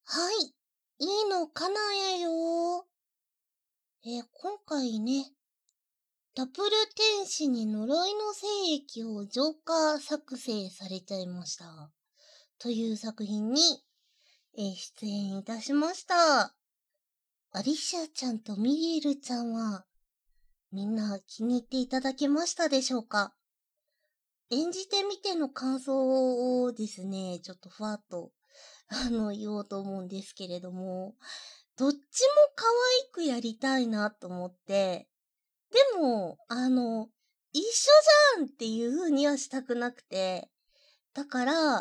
はい。いいのかなえよ。今回ね、ダブル天使に呪いの精液を浄化作成されちゃいました。という作品に、出演いたしました。アリシアちゃんとミリールちゃんは、みんな気に入っていただけましたでしょうか？演じてみての感想をですね、ちょっとふわっと、言おうと思うんですけれども、どっちも可愛くやりたいなと思って、でも、一緒じゃんっていう風にはしたくなくて、だから、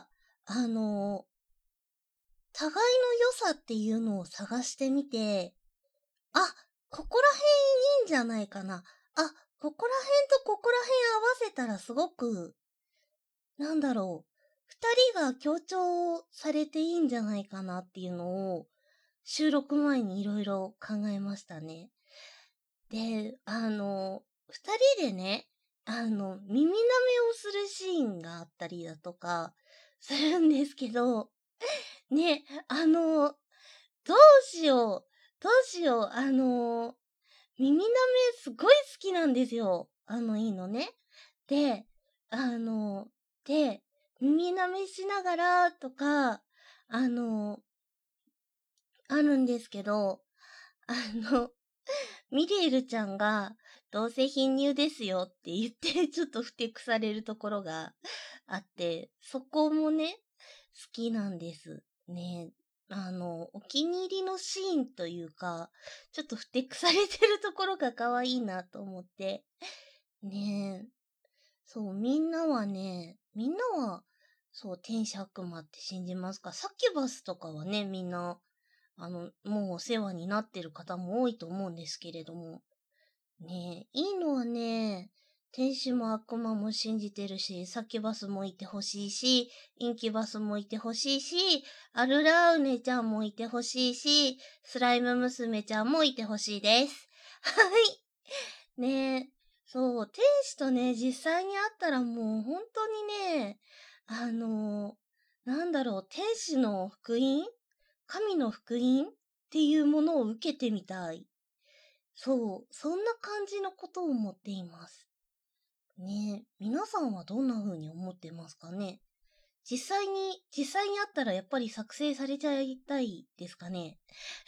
あの、互いの良さっていうのを探してみて、あ、ここら辺いいんじゃないかな。あ、ここら辺とここら辺合わせたらすごく、なんだろう、二人が強調されていいんじゃないかなっていうのを、収録前にいろいろ考えましたね。で、二人でね、耳舐めをするシーンがあったりだとか、するんですけど、ね、どうしよう、どうしよう、耳舐めすごい好きなんですよ。いいのね。で、あの、で、耳舐めしながらとか、あの、あるんですけど、あの、ミリエルちゃんが、どうせ貧乳ですよって言って、ちょっとふてくされるところがあって、そこもね、好きなんですね。お気に入りのシーンというか、ちょっとふてくされてるところが可愛いなと思って。ねえ。そう、みんなは、そう、天使悪魔って信じますか？サキュバスとかはね、みんな、もうお世話になってる方も多いと思うんですけれども。ねえ、いいのはね、天使も悪魔も信じてるし、サキュバスもいてほしいし、インキュバスもいてほしいし、アルラウネちゃんもいてほしいし、スライム娘ちゃんもいてほしいです。はい。ねえ、そう、天使とね、実際に会ったらもう本当にね、天使の福音神の福音っていうものを受けてみたい。そう、そんな感じのことを思っています。ねえ、皆さんはどんな風に思ってますかね？実際にあったらやっぱり作成されちゃいたいですかね？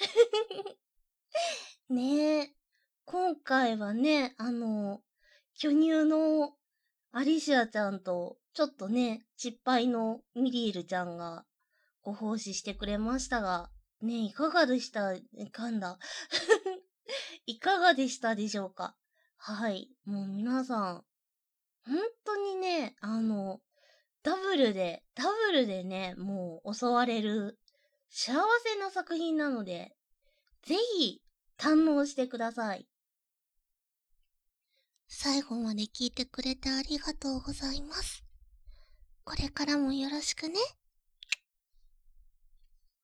ねえ、今回はね、巨乳のアリシアちゃんと、ちょっとね、失敗のミリールちゃんがご奉仕してくれましたが、ね、いかがでしたかんだ。いかがでしたでしょうか？はい。もう皆さん、本当にね、ダブルでね、もう襲われる幸せな作品なので、ぜひ堪能してください。最後まで聞いてくれてありがとうございます。これからもよろしくね。